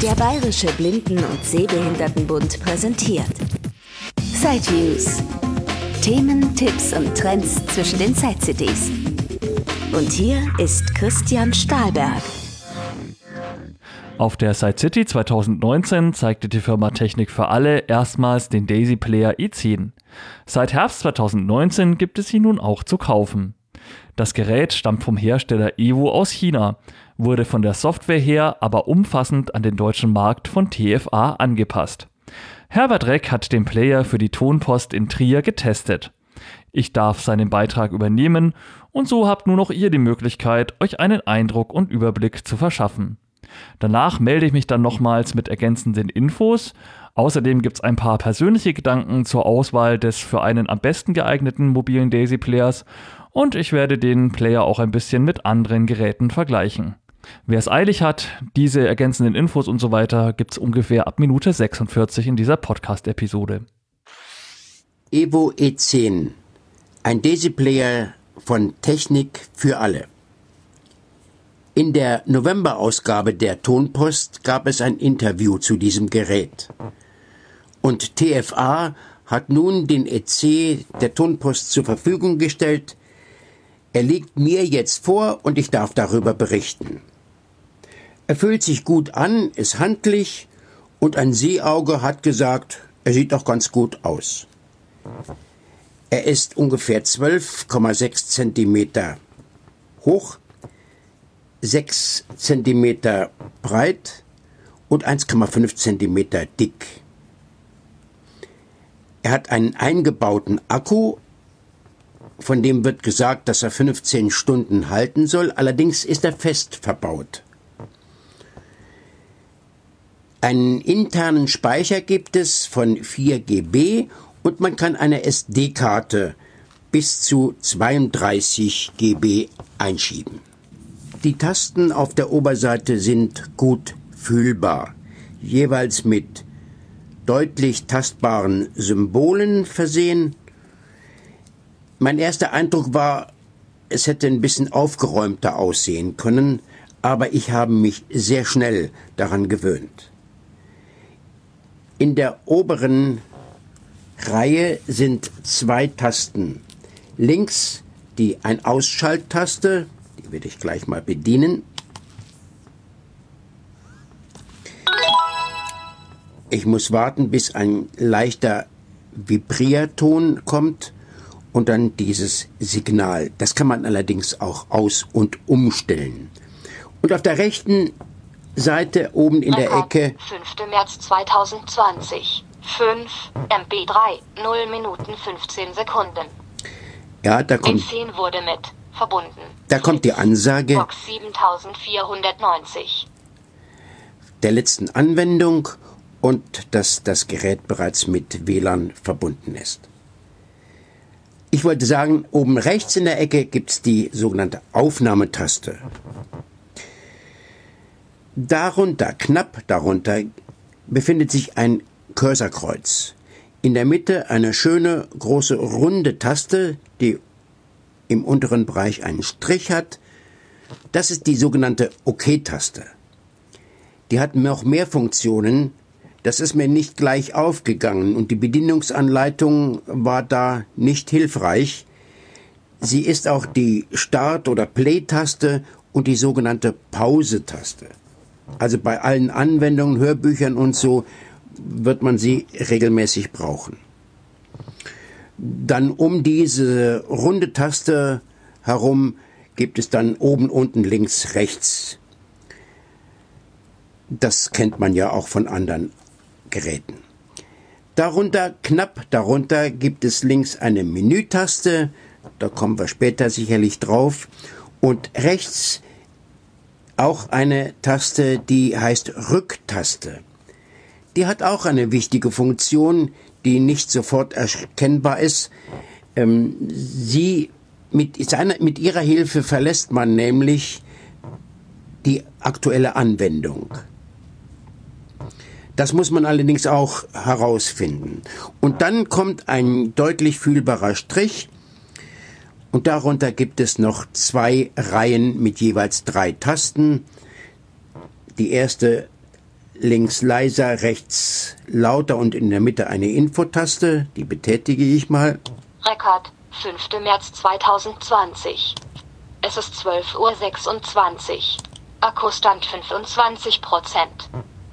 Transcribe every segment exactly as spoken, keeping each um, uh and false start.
Der Bayerische Blinden- und Sehbehindertenbund präsentiert Sideviews. Themen, Tipps und Trends zwischen den Side-C Ds. Und hier ist Christian Stahlberg. Auf der Side City zwanzig neunzehn zeigte die Firma Technik für alle erstmals den Daisy Player i zehn. Seit Herbst zwanzig neunzehn gibt es ihn nun auch zu kaufen. Das Gerät stammt vom Hersteller Evo aus China, wurde von der Software her aber umfassend an den deutschen Markt von T F A angepasst. Herbert Reck hat den Player für die Tonpost in Trier getestet. Ich darf seinen Beitrag übernehmen und so habt nur noch ihr die Möglichkeit, euch einen Eindruck und Überblick zu verschaffen. Danach melde ich mich dann nochmals mit ergänzenden Infos. Außerdem gibt es ein paar persönliche Gedanken zur Auswahl des für einen am besten geeigneten mobilen Daisy Players und ich werde den Player auch ein bisschen mit anderen Geräten vergleichen. Wer es eilig hat, diese ergänzenden Infos und so weiter gibt es ungefähr ab Minute sechsundvierzig in dieser Podcast-Episode. Evo i zehn, ein Daisy Player von Technik für alle. In der November-Ausgabe der Tonpost gab es ein Interview zu diesem Gerät. Und T F A hat nun den E C der Tonpost zur Verfügung gestellt. Er liegt mir jetzt vor und ich darf darüber berichten. Er fühlt sich gut an, ist handlich und ein Sehauge hat gesagt, er sieht doch ganz gut aus. Er ist ungefähr zwölf Komma sechs Zentimeter hoch, sechs Zentimeter breit und eins Komma fünf Zentimeter dick. Er hat einen eingebauten Akku, von dem wird gesagt, dass er fünfzehn Stunden halten soll, allerdings ist er fest verbaut. Einen internen Speicher gibt es von vier Gigabyte und man kann eine S D-Karte bis zu zweiunddreißig Gigabyte einschieben. Die Tasten auf der Oberseite sind gut fühlbar, jeweils mit deutlich tastbaren Symbolen versehen. Mein erster Eindruck war, es hätte ein bisschen aufgeräumter aussehen können, aber ich habe mich sehr schnell daran gewöhnt. In der oberen Reihe sind zwei Tasten. Links die Ein-Ausschalttaste, die werde ich gleich mal bedienen. Ich muss warten, bis ein leichter Vibrierton kommt und dann dieses Signal. Das kann man allerdings auch aus- und umstellen. Und auf der rechten Seite oben in der Ecke fünfter März zweitausendzwanzig. fünf M B drei, null Minuten fünfzehn Sekunden. Ja, da kommt, E zehn wurde mit verbunden. da kommt die Ansage Box siebentausendvierhundertneunzig. der letzten Anwendung und dass das Gerät bereits mit W L A N verbunden ist. Ich wollte sagen, oben rechts in der Ecke gibt es die sogenannte Aufnahmetaste. Darunter, knapp darunter, befindet sich ein Cursorkreuz. In der Mitte eine schöne, große, runde Taste, die im unteren Bereich einen Strich hat. Das ist die sogenannte OK-Taste. Die hat noch mehr Funktionen. Das ist mir nicht gleich aufgegangen und die Bedienungsanleitung war da nicht hilfreich. Sie ist auch die Start- oder Play-Taste und die sogenannte Pause-Taste. Also bei allen Anwendungen, Hörbüchern und so wird man sie regelmäßig brauchen. Dann um diese runde Taste herum gibt es dann oben, unten, links, rechts. Das kennt man ja auch von anderen Geräten. Darunter, knapp darunter, gibt es links eine Menütaste, da kommen wir später sicherlich drauf, und rechts auch eine Taste, die heißt Rücktaste. Die hat auch eine wichtige Funktion, die nicht sofort erkennbar ist. Ähm, sie mit, seiner, mit ihrer Hilfe verlässt man nämlich die aktuelle Anwendung. Das muss man allerdings auch herausfinden. Und dann kommt ein deutlich fühlbarer Strich und darunter gibt es noch zwei Reihen mit jeweils drei Tasten. Die erste links leiser, rechts lauter und in der Mitte eine Infotaste. Die betätige ich mal. Rekord, fünfter März zweitausendzwanzig. Es ist zwölf Uhr sechsundzwanzig. Akkustand fünfundzwanzig Prozent.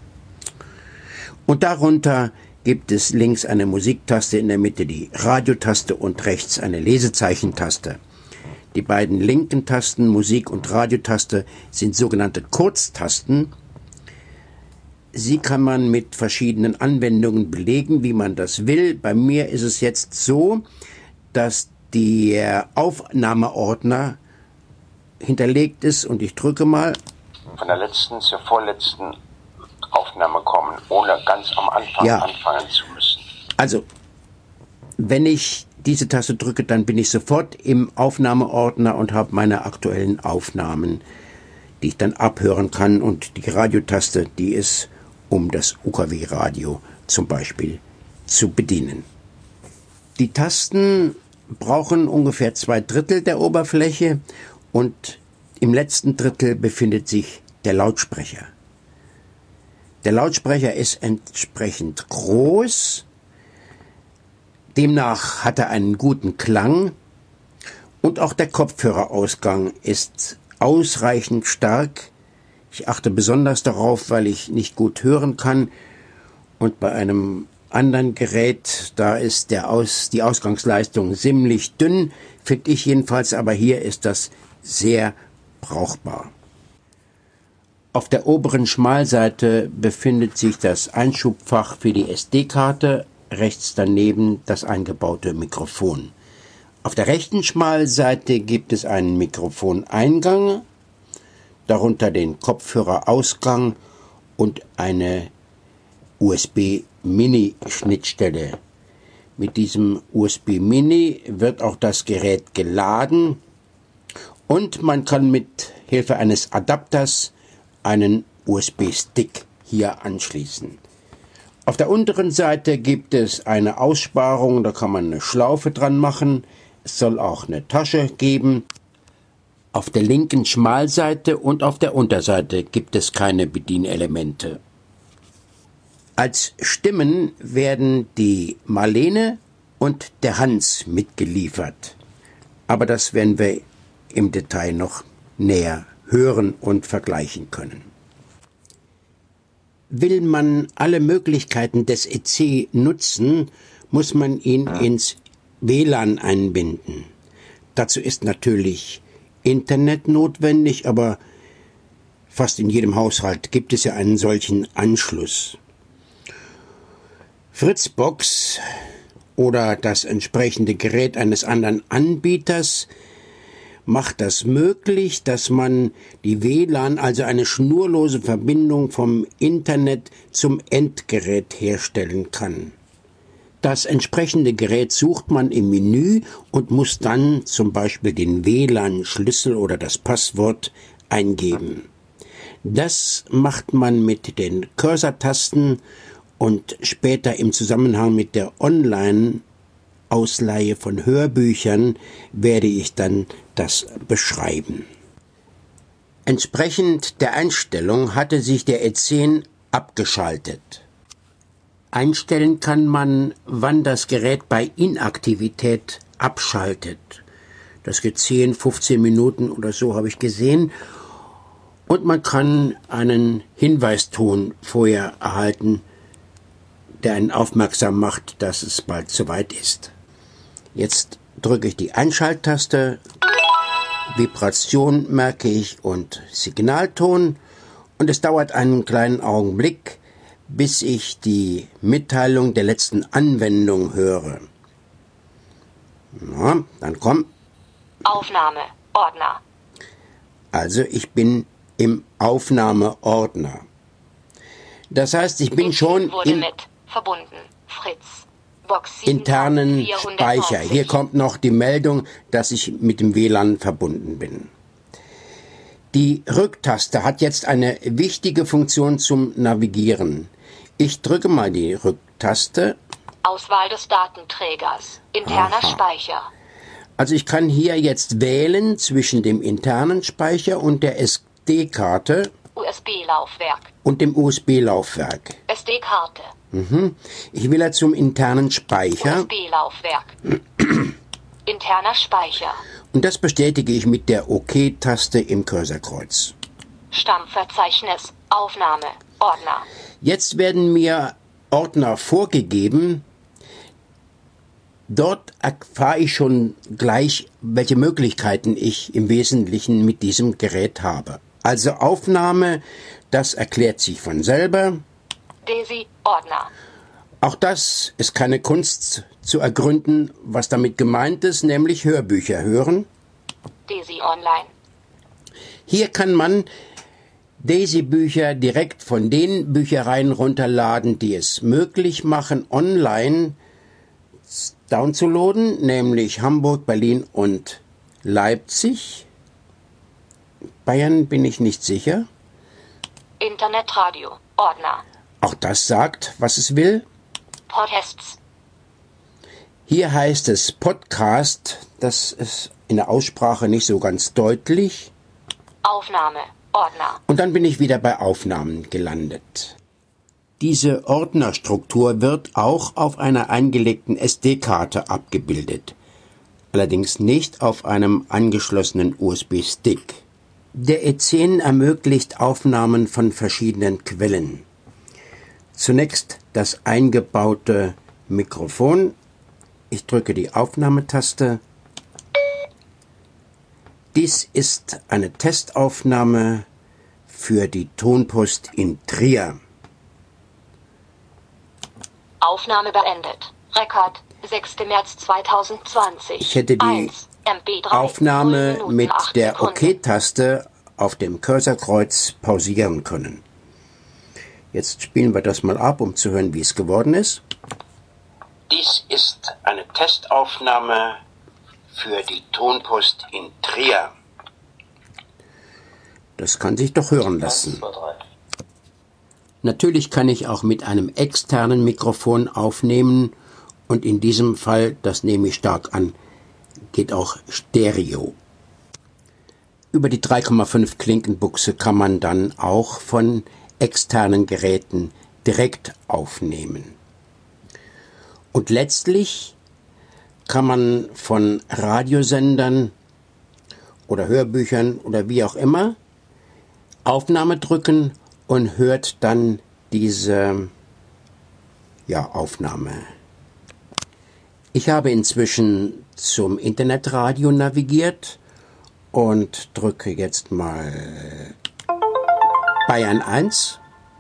Und darunter gibt es links eine Musiktaste, in der Mitte die Radiotaste und rechts eine Lesezeichentaste. Die beiden linken Tasten, Musik- und Radiotaste, sind sogenannte Kurztasten. Sie kann man mit verschiedenen Anwendungen belegen, wie man das will. Bei mir ist es jetzt so, dass der Aufnahmeordner hinterlegt ist und ich drücke mal. Von der letzten zur vorletzten Aufnahme kommen, ohne ganz am Anfang ja. anfangen zu müssen. Also, wenn ich diese Taste drücke, dann bin ich sofort im Aufnahmeordner und habe meine aktuellen Aufnahmen, die ich dann abhören kann. Und die Radiotaste, die ist, um das U K W-Radio zum Beispiel zu bedienen. Die Tasten brauchen ungefähr zwei Drittel der Oberfläche und im letzten Drittel befindet sich der Lautsprecher. Der Lautsprecher ist entsprechend groß, demnach hat er einen guten Klang und auch der Kopfhörerausgang ist ausreichend stark. Ich achte besonders darauf, weil ich nicht gut hören kann und bei einem anderen Gerät, da ist der Aus, die Ausgangsleistung ziemlich dünn, finde ich jedenfalls, aber hier ist das sehr brauchbar. Auf der oberen Schmalseite befindet sich das Einschubfach für die S D-Karte, rechts daneben das eingebaute Mikrofon. Auf der rechten Schmalseite gibt es einen Mikrofoneingang, darunter den Kopfhörerausgang und eine U S B-Mini-Schnittstelle. Mit diesem U S B-Mini wird auch das Gerät geladen und man kann mit Hilfe eines Adapters einen U S B-Stick hier anschließen. Auf der unteren Seite gibt es eine Aussparung, da kann man eine Schlaufe dran machen. Es soll auch eine Tasche geben. Auf der linken Schmalseite und auf der Unterseite gibt es keine Bedienelemente. Als Stimmen werden die Marlene und der Hans mitgeliefert. Aber das werden wir im Detail noch näher hören und vergleichen können. Will man alle Möglichkeiten des E C nutzen, muss man ihn ins W L A N einbinden. Dazu ist natürlich Internet notwendig, aber fast in jedem Haushalt gibt es ja einen solchen Anschluss. Fritzbox oder das entsprechende Gerät eines anderen Anbieters macht das möglich, dass man die W L A N, also eine schnurlose Verbindung vom Internet zum Endgerät herstellen kann. Das entsprechende Gerät sucht man im Menü und muss dann zum Beispiel den W L A N-Schlüssel oder das Passwort eingeben. Das macht man mit den Cursor-Tasten und später im Zusammenhang mit der Online-Ausleihe von Hörbüchern werde ich dann das beschreiben. Entsprechend der Einstellung hatte sich der E zehn abgeschaltet. Einstellen kann man, wann das Gerät bei Inaktivität abschaltet. Das geht zehn, fünfzehn Minuten oder so, habe ich gesehen. Und man kann einen Hinweiston vorher erhalten, der einen aufmerksam macht, dass es bald soweit ist. Jetzt drücke ich die Einschalttaste, Vibration merke ich und Signalton und es dauert einen kleinen Augenblick, bis ich die Mitteilung der letzten Anwendung höre. Na, dann komm. Aufnahme, Ordner. Also ich bin im Aufnahmeordner. Das heißt, ich bin schon wurde im mit verbunden. Fritz. Box internen Speicher. Hier kommt noch die Meldung, dass ich mit dem W L A N verbunden bin. Die Rücktaste hat jetzt eine wichtige Funktion zum Navigieren. Ich drücke mal die Rücktaste. Auswahl des Datenträgers. Interner Aha. Speicher. Also ich kann hier jetzt wählen zwischen dem internen Speicher und der S D-Karte. U S B-Laufwerk. und dem U S B-Laufwerk. S D-Karte. Mhm. Ich will ja zum internen U Speicher S B-Laufwerk. Interner Speicher. und das bestätige ich mit der OK-Taste im Cursorkreuz. Stammverzeichnis. Aufnahme. Ordner. Jetzt werden mir Ordner vorgegeben. Dort erfahre ich schon gleich, welche Möglichkeiten ich im Wesentlichen mit diesem Gerät habe. Also Aufnahme, das erklärt sich von selber. DESI. Ordner. Auch das ist keine Kunst zu ergründen, was damit gemeint ist, nämlich Hörbücher hören. DESI Online. Hier kann man DESI-Bücher direkt von den Büchereien runterladen, die es möglich machen, online downzuladen, nämlich Hamburg, Berlin und Leipzig. Bayern bin ich nicht sicher. Internetradio. Ordner. Auch das sagt, was es will. Podcasts. Hier heißt es Podcast, das ist in der Aussprache nicht so ganz deutlich. Aufnahme. Ordner. Und dann bin ich wieder bei Aufnahmen gelandet. Diese Ordnerstruktur wird auch auf einer eingelegten S D-Karte abgebildet, allerdings nicht auf einem angeschlossenen U S B-Stick. Der E zehn ermöglicht Aufnahmen von verschiedenen Quellen. Zunächst das eingebaute Mikrofon. Ich drücke die Aufnahmetaste. Dies ist eine Testaufnahme für die Tonpost in Trier. Aufnahme beendet. Rekord. sechster März zweitausendzwanzig. Ich hätte die eins, M B drei, Aufnahme null Minuten, mit acht der Sekunden. OK-Taste auf dem Cursorkreuz pausieren können. Jetzt spielen wir das mal ab, um zu hören, wie es geworden ist. Dies ist eine Testaufnahme für die Tonpost in Trier. Das kann sich doch hören lassen. Natürlich kann ich auch mit einem externen Mikrofon aufnehmen und in diesem Fall, das nehme ich stark an, geht auch Stereo. Über die drei Komma fünf Klinkenbuchse kann man dann auch von externen Geräten direkt aufnehmen. Und letztlich kann man von Radiosendern oder Hörbüchern oder wie auch immer Aufnahme drücken und hört dann diese ja, Aufnahme. Ich habe inzwischen zum Internetradio navigiert und drücke jetzt mal Bayern eins.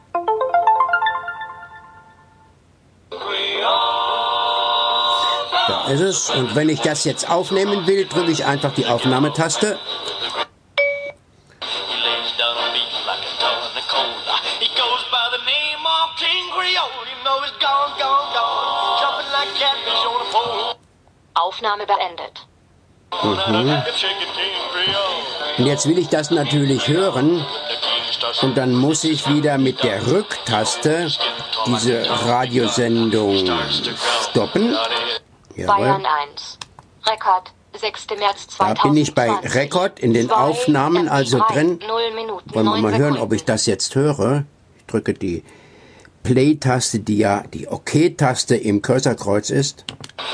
Da ist es. Und wenn ich das jetzt aufnehmen will, drücke ich einfach die Aufnahmetaste. Aufnahme beendet. Mhm. Und jetzt will ich das natürlich hören. Und dann muss ich wieder mit der Rücktaste diese Radiosendung stoppen. Jawohl. Bayern eins. Rekord. sechster März Da zweitausendzwanzig. bin ich bei Rekord in den zwei, Aufnahmen also M P drei, drin. null Minuten, Wollen wir neun mal hören, Sekunden. ob ich das jetzt höre. Ich drücke die Play-Taste, die ja die OK-Taste im Cursorkreuz ist.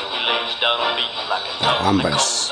Da haben wir es.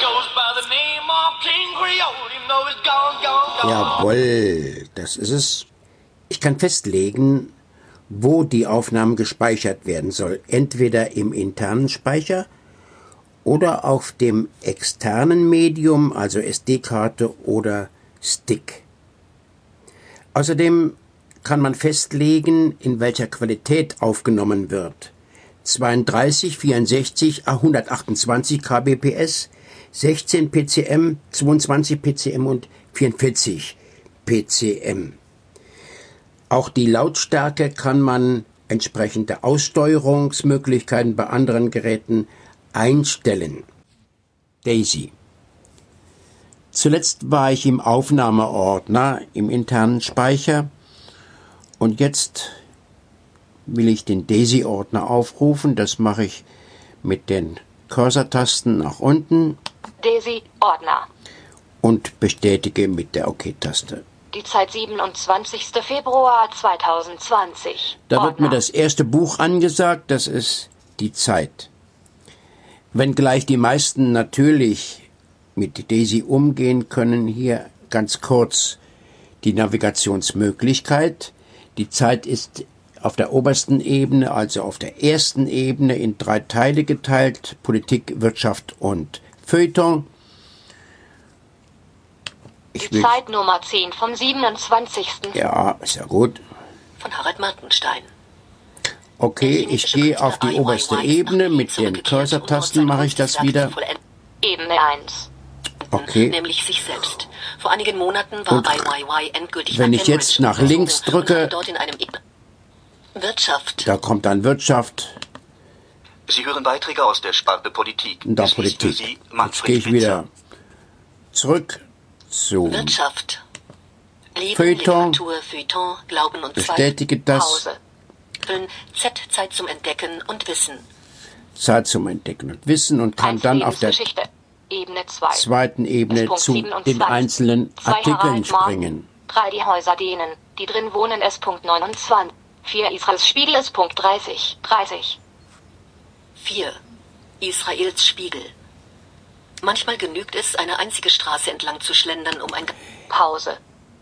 Jawohl, das ist es. Ich kann festlegen, wo die Aufnahme gespeichert werden soll. Entweder im internen Speicher oder auf dem externen Medium, also S D-Karte oder Stick. Außerdem kann man festlegen, in welcher Qualität aufgenommen wird. zweiunddreißig, vierundsechzig, hundertachtundzwanzig kbps, sechzehn P C M, zweiundzwanzig P C M und vierundvierzig P C M. Auch die Lautstärke kann man entsprechend der Aussteuerungsmöglichkeiten bei anderen Geräten einstellen. DESI. Zuletzt war ich im Aufnahmeordner im internen Speicher und jetzt will ich den DESI-Ordner aufrufen. Das mache ich mit den Cursor-Tasten nach unten DESI Ordner. und bestätige mit der OK-Taste. Die Zeit siebenundzwanzigster Februar zweitausendzwanzig. Da wird mir Ordner. das erste Buch angesagt, das ist die Zeit. Wenngleich die meisten natürlich mit Daisy umgehen können, hier ganz kurz die Navigationsmöglichkeit. Die Zeit ist auf der obersten Ebene, also auf der ersten Ebene, in drei Teile geteilt: Politik, Wirtschaft und Feuilleton. Ich Die will, Zeit Nummer zehn vom siebenundzwanzigsten ja, ist ja gut. von Harald Martenstein. Okay, ich gehe auf die oberste Ebene. Mit den Cursor-Tasten mache ich das wieder. Ebene eins. Okay. Nämlich sich selbst. Vor einigen Monaten war Und I Y Y endgültig wenn nach ich jetzt Cambridge nach links gezogen und drücke- hatte dort in einem e Wirtschaft. Da kommt dann Wirtschaft Sie hören Beiträge aus der Sparte Politik. und da Es liest für Politik. Sie Jetzt Manfred gehe ich Spitzer. wieder zurück zu Wirtschaft. Leben, Feuilleton. Literatur, Feuilleton, Glauben und Bestätige Zweifel. das. Pause. Füllen Z Zeit zum Entdecken und Wissen. Zeit zum Entdecken und Wissen und kann Eins dann auf der Lebensgeschichte. Ebene zwei. zweiten Ebene Punkt zu siebenundzwanzig. den einzelnen Zwei Artikeln Harald Marten. springen. drei Die Häuser denen, die drin wohnen. S. neunundzwanzig. vier Israels Spiegel. S. dreißig. dreißig. vier Israels Spiegel. Manchmal genügt es, eine einzige Straße entlang zu schlendern, um ein... Pause.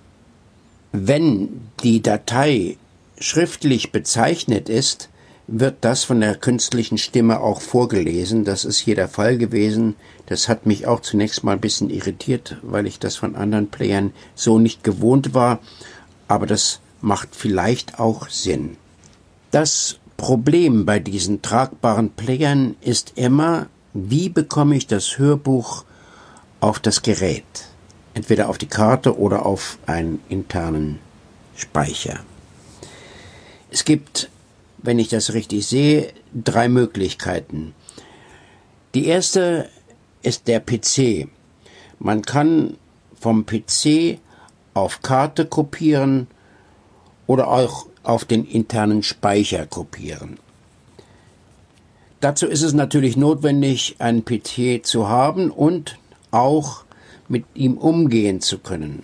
Wenn die Datei schriftlich bezeichnet ist, wird das von der künstlichen Stimme auch vorgelesen. Das ist hier der Fall gewesen. Das hat mich auch zunächst mal ein bisschen irritiert, weil ich das von anderen Playern so nicht gewohnt war. Aber das macht vielleicht auch Sinn. Das Problem bei diesen tragbaren Playern ist immer, wie bekomme ich das Hörbuch auf das Gerät? Entweder auf die Karte oder auf einen internen Speicher. Es gibt, wenn ich das richtig sehe, drei Möglichkeiten. Die erste ist der P C. Man kann vom P C auf Karte kopieren oder auch auf den internen Speicher kopieren. Dazu ist es natürlich notwendig, einen P C zu haben und auch mit ihm umgehen zu können.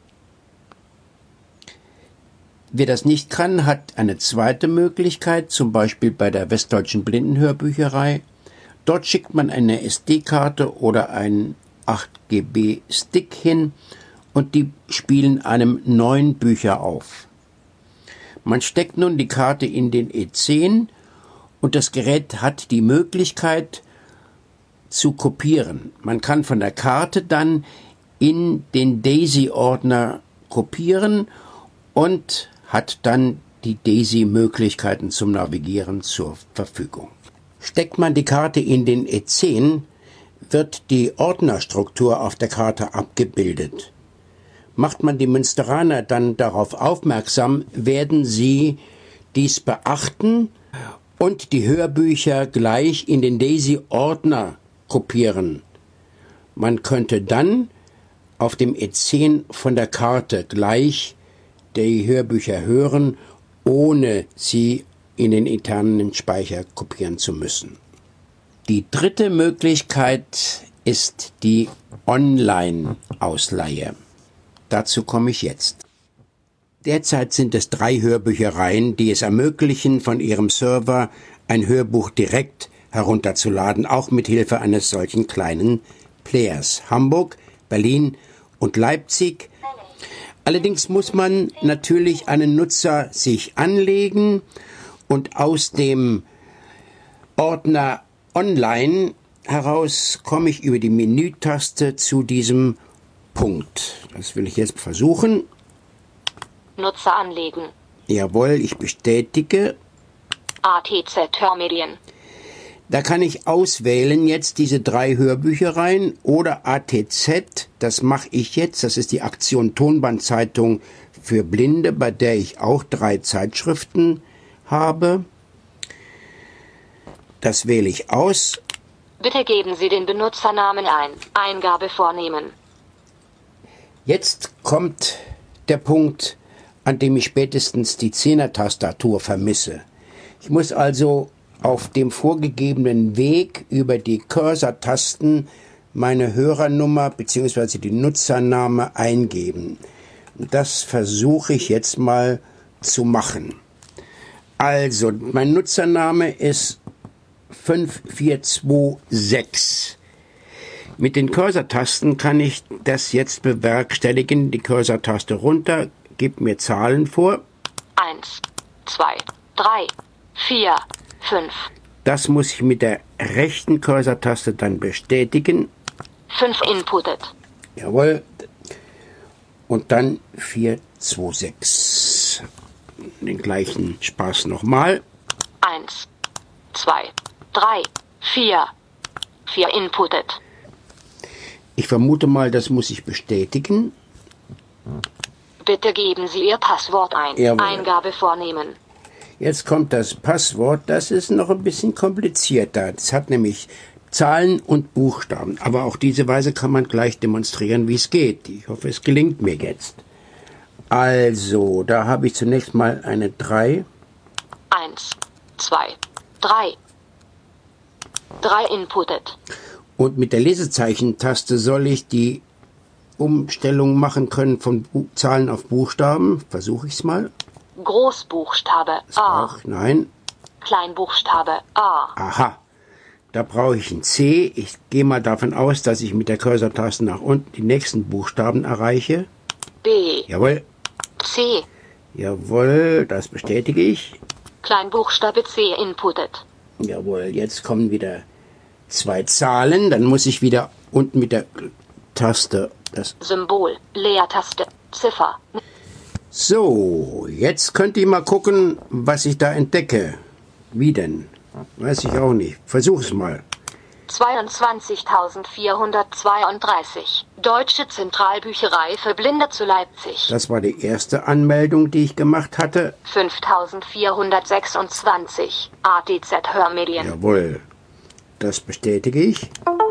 Wer das nicht kann, hat eine zweite Möglichkeit, zum Beispiel bei der Westdeutschen Blindenhörbücherei. Dort schickt man eine S D-Karte oder einen acht Gigabyte Stick hin und die spielen einem neun Bücher auf. Man steckt nun die Karte in den E zehn und das Gerät hat die Möglichkeit zu kopieren. Man kann von der Karte dann in den Daisy-Ordner kopieren und hat dann die Daisy-Möglichkeiten zum Navigieren zur Verfügung. Steckt man die Karte in den E zehn, wird die Ordnerstruktur auf der Karte abgebildet. Macht man die Münsteraner dann darauf aufmerksam, werden sie dies beachten und die Hörbücher gleich in den Daisy-Ordner kopieren. Man könnte dann auf dem E zehn von der Karte gleich die Hörbücher hören, ohne sie in den internen Speicher kopieren zu müssen. Die dritte Möglichkeit ist die Online-Ausleihe. Dazu komme ich jetzt. Derzeit sind es drei Hörbüchereien, die es ermöglichen, von ihrem Server ein Hörbuch direkt herunterzuladen, auch mit Hilfe eines solchen kleinen Players. Hamburg, Berlin und Leipzig. Allerdings muss man natürlich einen Nutzer sich anlegen und aus dem Ordner Online heraus komme ich über die Menütaste zu diesem Punkt. Das will ich jetzt versuchen. Nutzer anlegen. Jawohl, ich bestätige. A T Z Hörmedien. Da kann ich auswählen jetzt diese drei Hörbüchereien oder A T Z. Das mache ich jetzt. Das ist die Aktion Tonbandzeitung für Blinde, bei der ich auch drei Zeitschriften habe. Das wähle ich aus. Bitte geben Sie den Benutzernamen ein. Eingabe vornehmen. Jetzt kommt der Punkt, an dem ich spätestens die Zehner-Tastatur vermisse. Ich muss also auf dem vorgegebenen Weg über die Cursor-Tasten meine Hörernummer bzw. die Nutzername eingeben. Das versuche ich jetzt mal zu machen. Also, mein Nutzername ist fünf vier zwei sechs. Mit den Cursor-Tasten kann ich das jetzt bewerkstelligen. Die Cursor-Taste runter, gibt mir Zahlen vor. eins, zwei, drei, vier, fünf. Das muss ich mit der rechten Cursor-Taste dann bestätigen. fünf inputted. Jawohl. Und dann vier zwei sechs. Den gleichen Spaß nochmal. eins, zwei, drei, vier. vier inputted. Ich vermute mal, das muss ich bestätigen. Bitte geben Sie Ihr Passwort ein. Jawohl. Eingabe vornehmen. Jetzt kommt das Passwort. Das ist noch ein bisschen komplizierter. Das hat nämlich Zahlen und Buchstaben. Aber auf diese Weise kann man gleich demonstrieren, wie es geht. Ich hoffe, es gelingt mir jetzt. Also, da habe ich zunächst mal eine drei. eins, zwei, drei. drei inputted. Und mit der Lesezeichentaste soll ich die Umstellung machen können von Bu- Zahlen auf Buchstaben. Versuche ich es mal. Großbuchstabe A. Ach, nein. Kleinbuchstabe A. Aha. Da brauche ich ein C. Ich gehe mal davon aus, dass ich mit der Cursor-Taste nach unten die nächsten Buchstaben erreiche. B. Jawohl. C. Jawohl, das bestätige ich. Kleinbuchstabe C inputted. Jawohl, jetzt kommen wieder zwei Zahlen. Dann muss ich wieder unten mit der Taste das... Symbol. Leertaste. Ziffer. So, jetzt könnt ihr mal gucken, was ich da entdecke. Wie denn? Weiß ich auch nicht. Versuch's mal. zweiundzwanzigtausendvierhundertzweiunddreißig. Deutsche Zentralbücherei für Blinde zu Leipzig. Das war die erste Anmeldung, die ich gemacht hatte. fünftausendvierhundertsechsundzwanzig. A T Z Hörmedien. Jawohl, das bestätige ich.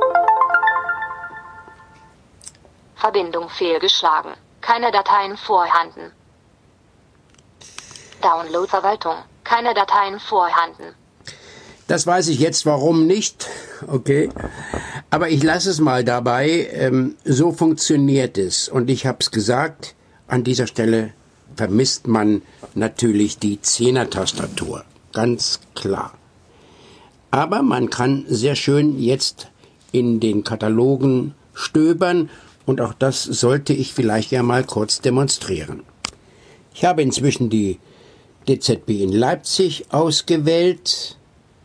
Verbindung fehlgeschlagen. Keine Dateien vorhanden. Download-Verwaltung. Keine Dateien vorhanden. Das weiß ich jetzt, warum nicht. Okay. Aber ich lasse es mal dabei. Ähm, so funktioniert es. Und ich habe es gesagt, an dieser Stelle vermisst man natürlich die Zehner-Tastatur. Ganz klar. Aber man kann sehr schön jetzt in den Katalogen stöbern. Und auch das sollte ich vielleicht ja mal kurz demonstrieren. Ich habe inzwischen die D Z B in Leipzig ausgewählt.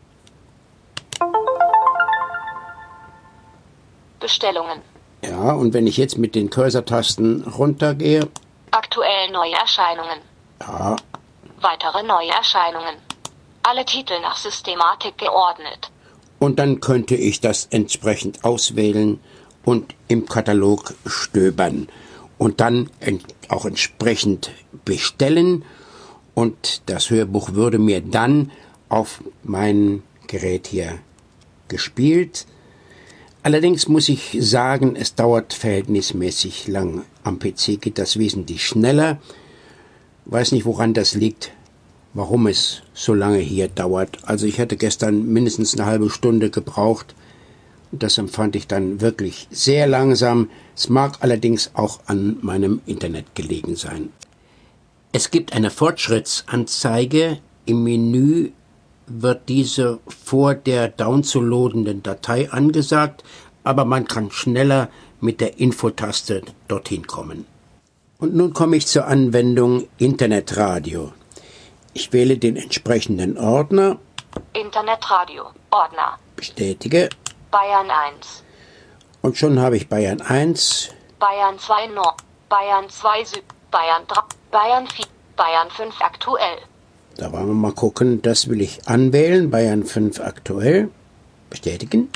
Bestellungen. Ja, und wenn ich jetzt mit den Cursor-Tasten runtergehe, Aktuell Neuerscheinungen. ja, Weitere Neuerscheinungen. Alle Titel nach Systematik geordnet. und dann könnte ich das entsprechend auswählen und im Katalog stöbern und dann ent- auch entsprechend bestellen. Und das Hörbuch würde mir dann auf mein Gerät hier gespielt. Allerdings muss ich sagen, es dauert verhältnismäßig lang. Am P C geht das wesentlich schneller. Weiß nicht, woran das liegt, warum es so lange hier dauert. Also ich hatte gestern mindestens eine halbe Stunde gebraucht. Das empfand ich dann wirklich sehr langsam. Es mag allerdings auch an meinem Internet gelegen sein. Es gibt eine Fortschrittsanzeige. Im Menü wird diese vor der downzuloadenden Datei angesagt, aber man kann schneller mit der Infotaste dorthin kommen. Und nun komme ich zur Anwendung Internetradio. Ich wähle den entsprechenden Ordner, Internetradio. Ordner. bestätige Bayern eins. und schon habe ich Bayern eins. Bayern zwei Nord. Bayern zwei Süd. Bayern drei. Bayern vier. Bayern fünf aktuell. Da wollen wir mal gucken, das will ich anwählen, Bayern fünf aktuell, bestätigen.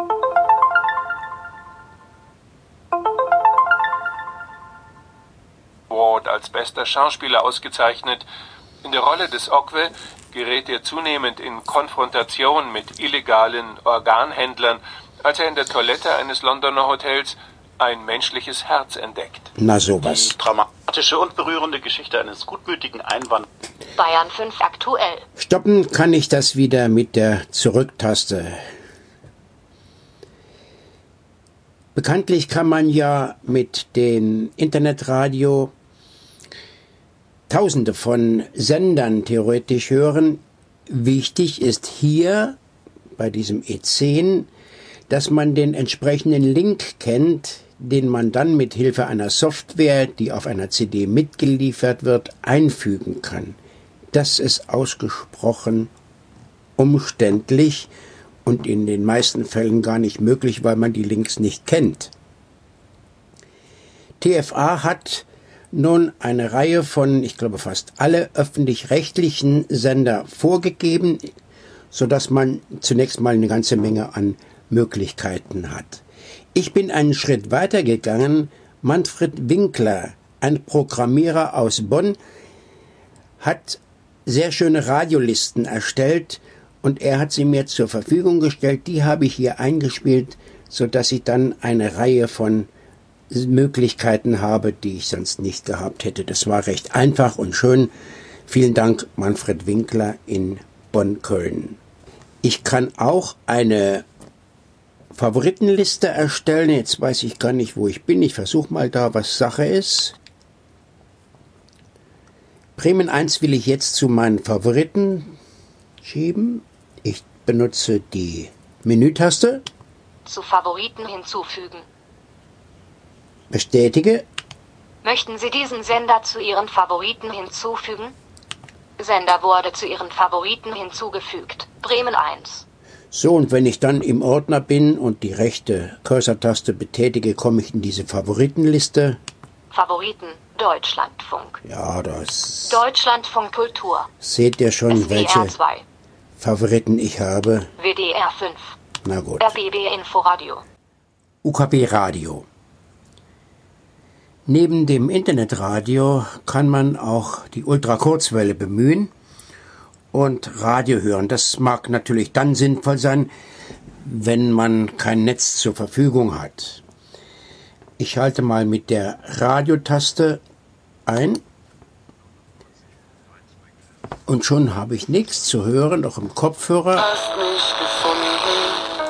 Ward als bester Schauspieler ausgezeichnet. In der Rolle des Ogwe gerät er zunehmend in Konfrontation mit illegalen Organhändlern, als er in der Toilette eines Londoner Hotels ein menschliches Herz entdeckt. Na sowas. Die dramatische und berührende Geschichte eines gutmütigen Einwanderers. Bayern fünf aktuell. Stoppen kann ich das wieder mit der Zurücktaste. Bekanntlich kann man ja mit dem Internetradio Tausende von Sendern theoretisch hören. Wichtig ist hier bei diesem E zehn, dass man den entsprechenden Link kennt, den man dann mit Hilfe einer Software, die auf einer C D mitgeliefert wird, einfügen kann. Das ist ausgesprochen umständlich und in den meisten Fällen gar nicht möglich, weil man die Links nicht kennt. T F A hat nun eine Reihe von, ich glaube fast alle öffentlich-rechtlichen Sender vorgegeben, sodass man zunächst mal eine ganze Menge an Möglichkeiten hat. Ich bin einen Schritt weiter gegangen. Manfred Winkler, ein Programmierer aus Bonn, hat sehr schöne Radiolisten erstellt und er hat sie mir zur Verfügung gestellt. Die habe ich hier eingespielt, sodass ich dann eine Reihe von Möglichkeiten habe, die ich sonst nicht gehabt hätte. Das war recht einfach und schön. Vielen Dank, Manfred Winkler in Bonn-Köln. Ich kann auch eine Favoritenliste erstellen. Jetzt weiß ich gar nicht, wo ich bin. Ich versuche mal da, was Sache ist. Bremen eins will ich jetzt zu meinen Favoriten schieben. Ich benutze die Menütaste. Zu Favoriten hinzufügen. Bestätige. Möchten Sie diesen Sender zu Ihren Favoriten hinzufügen? Sender wurde zu Ihren Favoriten hinzugefügt. Bremen eins. So, und wenn ich dann im Ordner bin und die rechte Cursor-Taste betätige, komme ich in diese Favoritenliste. Favoriten, Deutschlandfunk. Ja, das... Deutschlandfunk Kultur. Seht ihr schon, S W R welche zwei. Favoriten ich habe? W D R fünf. Na gut. R B B Inforadio. U K B Radio. Neben dem Internetradio kann man auch die Ultrakurzwelle bemühen und Radio hören. Das mag natürlich dann sinnvoll sein, wenn man kein Netz zur Verfügung hat. Ich schalte mal mit der Radiotaste ein und schon habe ich nichts zu hören, auch im Kopfhörer. Hast mich gefunden,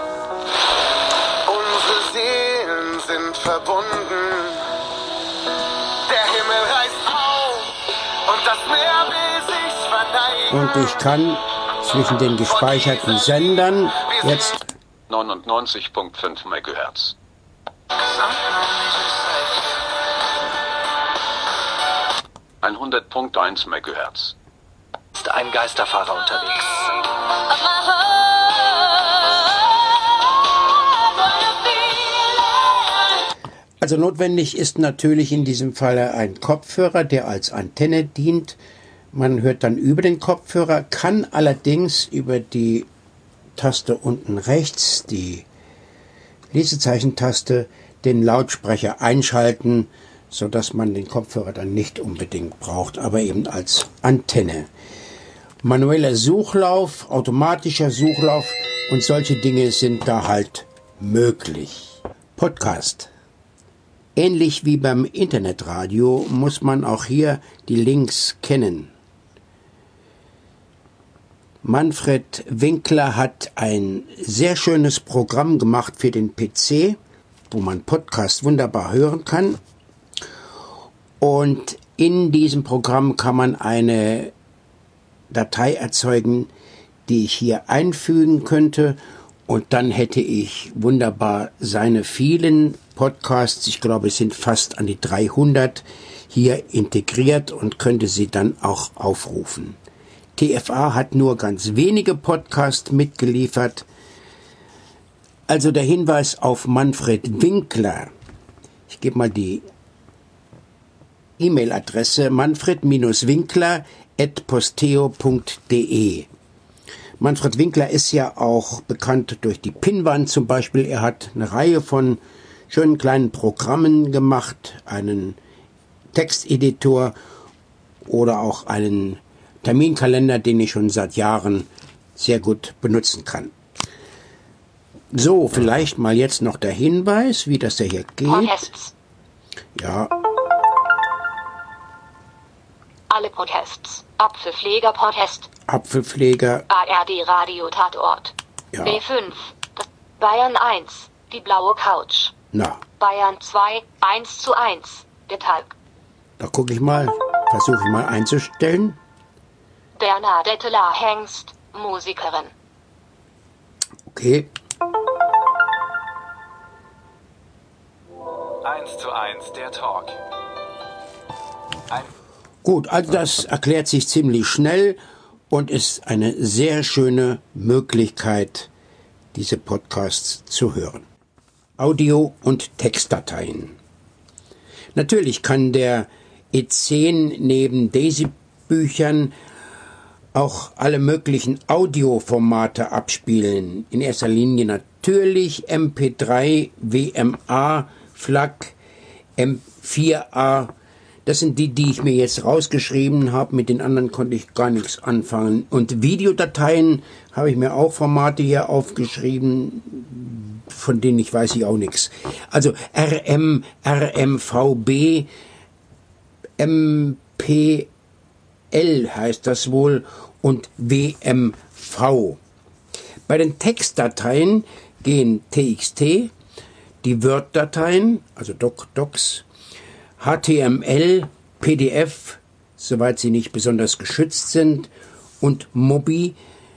unsere Seelen sind verbunden. Und ich kann zwischen den gespeicherten Sendern jetzt neunundneunzig Komma fünf Megahertz. hundert Komma eins Megahertz. Ist ein Geisterfahrer unterwegs. Also notwendig ist natürlich in diesem Falle ein Kopfhörer, der als Antenne dient. Man hört dann über den Kopfhörer, kann allerdings über die Taste unten rechts, die Lesezeichentaste, den Lautsprecher einschalten, sodass man den Kopfhörer dann nicht unbedingt braucht, aber eben als Antenne. Manueller Suchlauf, automatischer Suchlauf und solche Dinge sind da halt möglich. Podcast. Ähnlich wie beim Internetradio muss man auch hier die Links kennen. Manfred Winkler hat ein sehr schönes Programm gemacht für den P C, wo man Podcast wunderbar hören kann. Und in diesem Programm kann man eine Datei erzeugen, die ich hier einfügen könnte. Und dann hätte ich wunderbar seine vielen Podcasts, ich glaube es sind fast an die dreihundert, hier integriert und könnte sie dann auch aufrufen. T F A hat nur ganz wenige Podcasts mitgeliefert. Also der Hinweis auf Manfred Winkler. Ich gebe mal die E-Mail-Adresse manfred-winkler at posteo punkt de. Manfred Winkler ist ja auch bekannt durch die Pinnwand zum Beispiel. Er hat eine Reihe von schönen kleinen Programmen gemacht, einen Texteditor oder auch einen Terminkalender, den ich schon seit Jahren sehr gut benutzen kann. So, vielleicht mal jetzt noch der Hinweis, wie das ja hier geht. Podcasts. Ja. Alle Podcasts. Apfelpfleger Podcast. Apfelpfleger. A R D Radio Tatort. Ja. B fünf. Bayern eins. Die blaue Couch. Na, Bayern zwei. eins zu eins. Der Talk. da gucke ich mal. Versuche ich mal einzustellen. Bernadette La Hengst, Musikerin. Okay. eins zu eins, der Talk. Ein Gut, also das erklärt sich ziemlich schnell und ist eine sehr schöne Möglichkeit, diese Podcasts zu hören. Audio- und Textdateien. Natürlich kann der E zehn neben Daisy-Büchern auch alle möglichen Audioformate abspielen. In erster Linie natürlich M P drei, W M A, FLAC, M vier A. Das sind die, die ich mir jetzt rausgeschrieben habe. Mit den anderen konnte ich gar nichts anfangen. Und Videodateien habe ich mir auch Formate hier aufgeschrieben, von denen ich weiß ich auch nichts. Also R M, R M V B, M P L heißt das wohl und W M V. Bei den Textdateien gehen T X T, die Word-Dateien, also Doc, Docs, H T M L, P D F, soweit sie nicht besonders geschützt sind, und Mobi.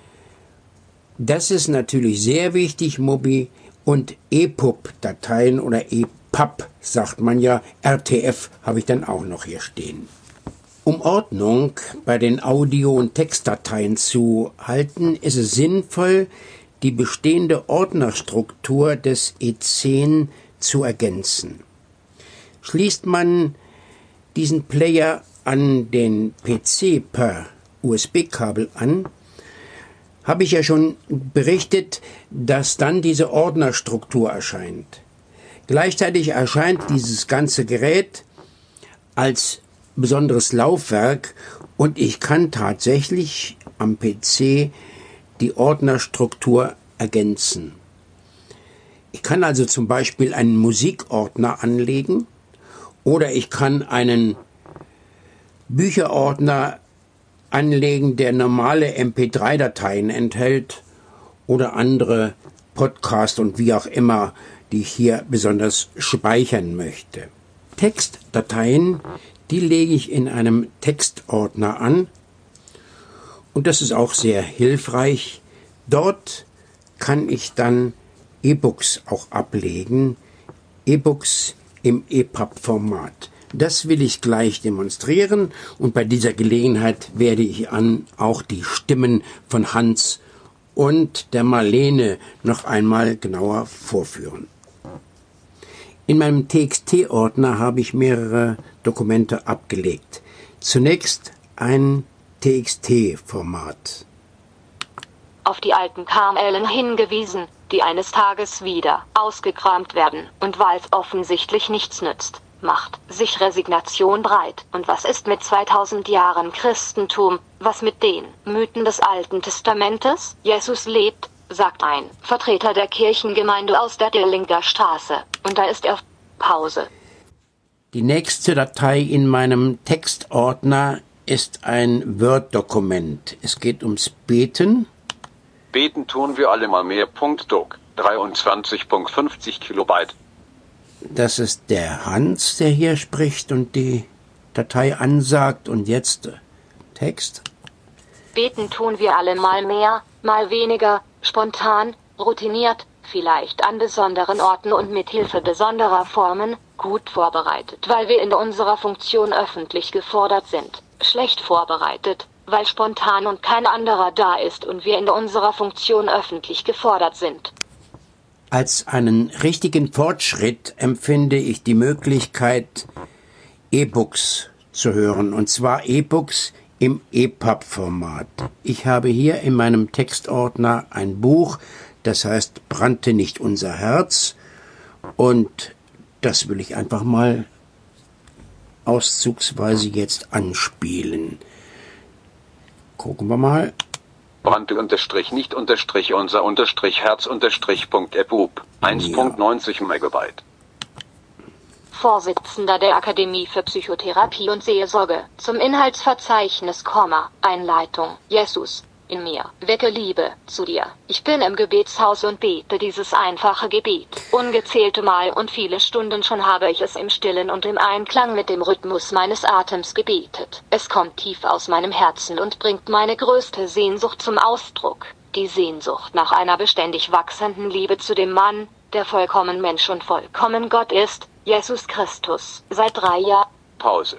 Das ist natürlich sehr wichtig, Mobi, und E P U B-Dateien oder E P U B, sagt man ja. R T F habe ich dann auch noch hier stehen. Um Ordnung bei den Audio- und Textdateien zu halten, ist es sinnvoll, die bestehende Ordnerstruktur des E zehn zu ergänzen. Schließt man diesen Player an den P C per U S B-Kabel an, habe ich ja schon berichtet, dass dann diese Ordnerstruktur erscheint. Gleichzeitig erscheint dieses ganze Gerät als besonderes Laufwerk und ich kann tatsächlich am P C die Ordnerstruktur ergänzen. Ich kann also zum Beispiel einen Musikordner anlegen oder ich kann einen Bücherordner anlegen, der normale M P drei Dateien enthält oder andere Podcast und wie auch immer, die ich hier besonders speichern möchte. Textdateien, die lege ich in einem Textordner an und das ist auch sehr hilfreich. Dort kann ich dann E-Books auch ablegen, E-Books im E P U B-Format. Das will ich gleich demonstrieren und bei dieser Gelegenheit werde ich an auch die Stimmen von Hans und der Marlene noch einmal genauer vorführen. In meinem T X T-Ordner habe ich mehrere Dokumente abgelegt. Zunächst ein T X T-Format. Auf die alten Kamellen hingewiesen, die eines Tages wieder ausgekramt werden, und weil es offensichtlich nichts nützt, macht sich Resignation breit. Und was ist mit zweitausend Jahren Christentum, was mit den Mythen des Alten Testamentes? Jesus lebt, sagt ein Vertreter der Kirchengemeinde aus der Dillinger Straße, und da ist er. Pause. Die nächste Datei in meinem Textordner ist ein Word-Dokument. Es geht ums Beten. Beten tun wir alle mal mehr. Doc. dreiundzwanzig Komma fünfzig Kilobyte. Das ist der Hans, der hier spricht und die Datei ansagt. Und jetzt Text. Beten tun wir alle mal mehr, mal weniger, spontan, routiniert, vielleicht an besonderen Orten und mit Hilfe besonderer Formen, gut vorbereitet, weil wir in unserer Funktion öffentlich gefordert sind, schlecht vorbereitet, weil spontan und kein anderer da ist und wir in unserer Funktion öffentlich gefordert sind. Als einen richtigen Fortschritt empfinde ich die Möglichkeit, E-Books zu hören, und zwar E-Books im E P U B-Format. Ich habe hier in meinem Textordner ein Buch, das heißt Brannte nicht unser Herz, und das will ich einfach mal auszugsweise jetzt anspielen. Gucken wir mal. Brannte unterstrich nicht unterstrich unser unterstrich Herz unterstrich Punkt E P U B. eins Komma neunzig Megabyte. Vorsitzender der Akademie für Psychotherapie und Seelsorge. Zum Inhaltsverzeichnis, Einleitung. Jesus, in mir. Wecke Liebe zu dir. Ich bin im Gebetshaus und bete dieses einfache Gebet. Ungezählte Mal und viele Stunden schon habe ich es im Stillen und im Einklang mit dem Rhythmus meines Atems gebetet. Es kommt tief aus meinem Herzen und bringt meine größte Sehnsucht zum Ausdruck. Die Sehnsucht nach einer beständig wachsenden Liebe zu dem Mann, der vollkommen Mensch und vollkommen Gott ist, Jesus Christus. Seit drei Jahren. Pause.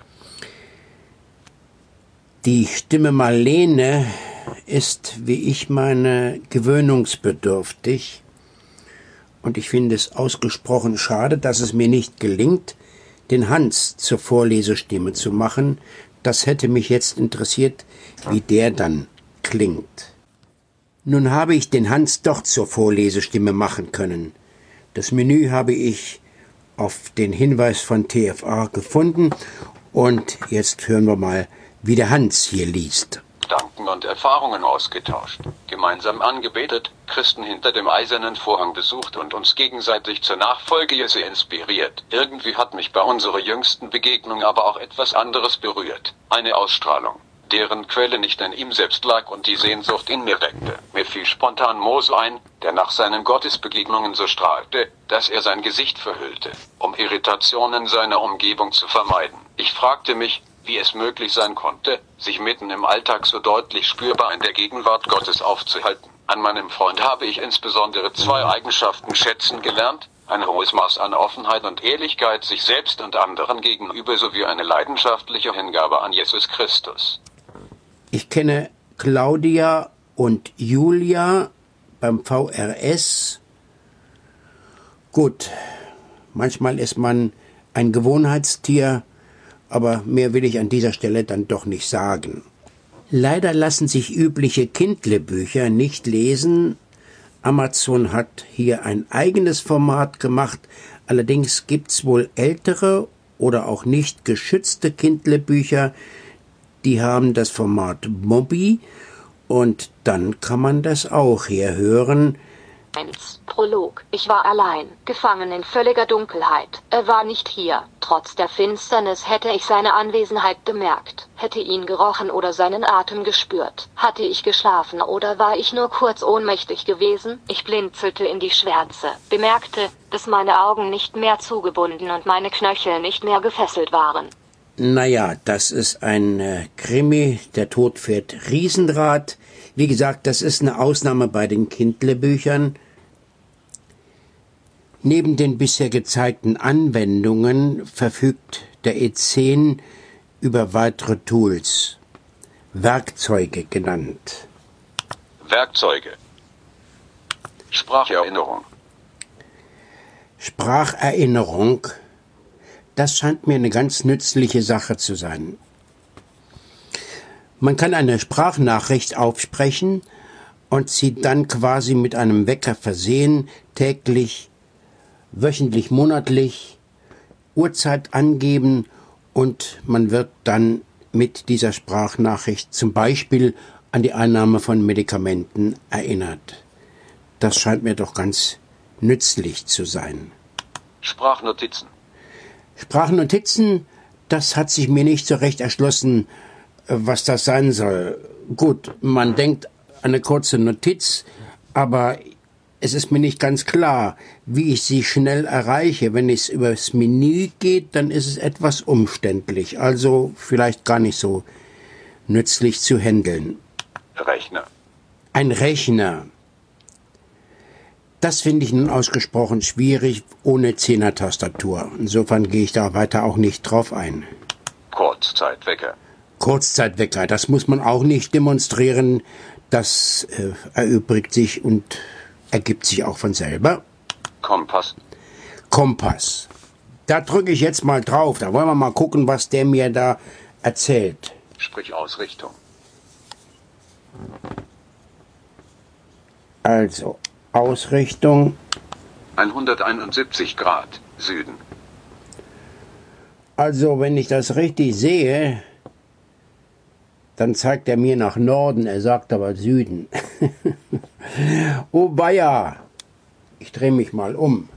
Die Stimme Marlene ist, wie ich meine, gewöhnungsbedürftig. Und ich finde es ausgesprochen schade, dass es mir nicht gelingt, den Hans zur Vorlesestimme zu machen. Das hätte mich jetzt interessiert, wie der dann klingt. Nun habe ich den Hans doch zur Vorlesestimme machen können. Das Menü habe ich auf den Hinweis von T F A gefunden und jetzt hören wir mal, wie der Hans hier liest. Gedanken und Erfahrungen ausgetauscht, gemeinsam angebetet, Christen hinter dem eisernen Vorhang besucht und uns gegenseitig zur Nachfolge Jesu inspiriert. Irgendwie hat mich bei unserer jüngsten Begegnung aber auch etwas anderes berührt. Eine Ausstrahlung, deren Quelle nicht in ihm selbst lag und die Sehnsucht in mir weckte. Mir fiel spontan Mose ein, der nach seinen Gottesbegegnungen so strahlte, dass er sein Gesicht verhüllte, um Irritationen seiner Umgebung zu vermeiden. Ich fragte mich, wie es möglich sein konnte, sich mitten im Alltag so deutlich spürbar in der Gegenwart Gottes aufzuhalten. An meinem Freund habe ich insbesondere zwei Eigenschaften schätzen gelernt: ein hohes Maß an Offenheit und Ehrlichkeit sich selbst und anderen gegenüber sowie eine leidenschaftliche Hingabe an Jesus Christus. Ich kenne Claudia und Julia beim V R S. Gut, manchmal ist man ein Gewohnheitstier, aber mehr will ich an dieser Stelle dann doch nicht sagen. Leider lassen sich übliche Kindle-Bücher nicht lesen. Amazon hat hier ein eigenes Format gemacht. Allerdings gibt's wohl ältere oder auch nicht geschützte Kindle-Bücher, die haben das Format Mobi und dann kann man das auch hier hören. eins. Prolog. Ich war allein, gefangen in völliger Dunkelheit. Er war nicht hier. Trotz der Finsternis hätte ich seine Anwesenheit bemerkt, hätte ihn gerochen oder seinen Atem gespürt. Hatte ich geschlafen oder war ich nur kurz ohnmächtig gewesen? Ich blinzelte in die Schwärze, bemerkte, dass meine Augen nicht mehr zugebunden und meine Knöchel nicht mehr gefesselt waren. Naja, das ist ein äh, Krimi, der Tod fährt Riesenrad. Wie gesagt, das ist eine Ausnahme bei den Kindle-Büchern. Neben den bisher gezeigten Anwendungen verfügt der E zehn über weitere Tools, Werkzeuge genannt. Werkzeuge. Spracherinnerung. Spracherinnerung, das scheint mir eine ganz nützliche Sache zu sein. Man kann eine Sprachnachricht aufsprechen und sie dann quasi mit einem Wecker versehen, täglich, wöchentlich, monatlich, Uhrzeit angeben und man wird dann mit dieser Sprachnachricht zum Beispiel an die Einnahme von Medikamenten erinnert. Das scheint mir doch ganz nützlich zu sein. Sprachnotizen. Sprachnotizen, das hat sich mir nicht so recht erschlossen, was das sein soll. Gut, man denkt an eine kurze Notiz, aber es ist mir nicht ganz klar, wie ich sie schnell erreiche. Wenn es übers Menü geht, dann ist es etwas umständlich, also vielleicht gar nicht so nützlich zu handeln. Rechner. Ein Rechner. Das finde ich nun ausgesprochen schwierig ohne Zehner-Tastatur. Insofern gehe ich da weiter auch nicht drauf ein. Kurzzeitwecker. Kurzzeitwecker, das muss man auch nicht demonstrieren. Das äh, erübrigt sich und ergibt sich auch von selber. Kompass. Kompass. Da drücke ich jetzt mal drauf. Da wollen wir mal gucken, was der mir da erzählt. Sprich Ausrichtung. Also, Ausrichtung. hunderteinundsiebzig Grad Süden. Also, wenn ich das richtig sehe, dann zeigt er mir nach Norden, er sagt aber Süden. Oh weia, ich drehe mich mal um.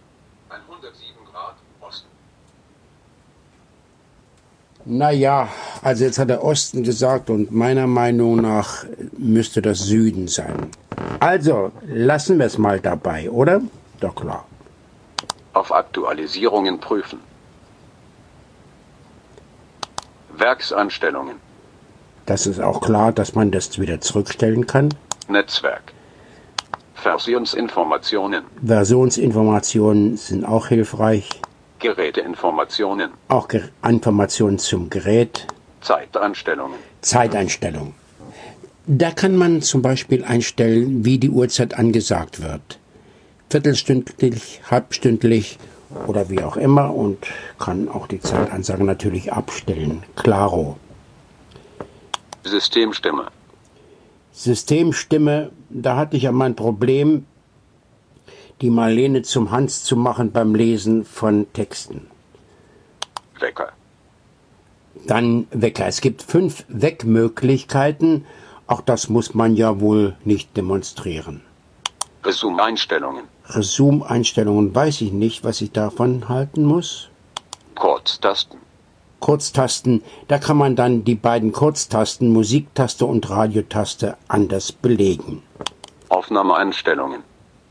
hundertsieben Grad Osten. Naja, Also jetzt hat er Osten gesagt und meiner Meinung nach müsste das Süden sein. Also lassen wir es mal dabei, oder? Doch klar. Auf Aktualisierungen prüfen. Werksanstellungen. Das ist auch klar, dass man das wieder zurückstellen kann. Netzwerk. Versionsinformationen. Versionsinformationen sind auch hilfreich. Geräteinformationen. Auch Ge- Informationen zum Gerät. Zeitanstellungen. Zeiteinstellung. Da kann man zum Beispiel einstellen, wie die Uhrzeit angesagt wird. Viertelstündlich, halbstündlich oder wie auch immer und kann auch die Zeitansage natürlich abstellen. Klaro. Systemstimme. Systemstimme, da hatte ich ja mein Problem, die Marlene zum Hans zu machen beim Lesen von Texten. Wecker. Dann Wecker. Es gibt fünf Weckmöglichkeiten. Auch das muss man ja wohl nicht demonstrieren. Resume-Einstellungen. Resume-Einstellungen weiß ich nicht, was ich davon halten muss. Kurztasten. Kurztasten, da kann man dann die beiden Kurztasten, Musiktaste und Radiotaste, anders belegen. Aufnahmeeinstellungen.